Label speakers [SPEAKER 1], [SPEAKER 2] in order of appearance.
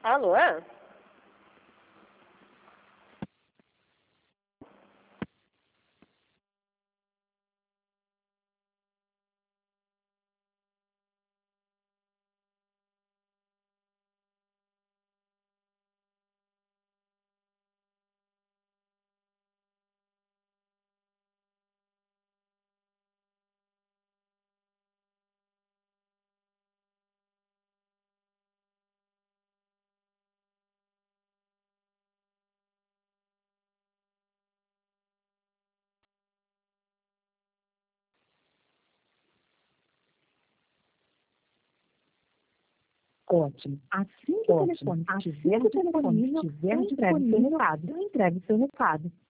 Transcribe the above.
[SPEAKER 1] Alô?
[SPEAKER 2] Ótimo. Assim que o telefone estiver disponível, eu entrego o seu recado.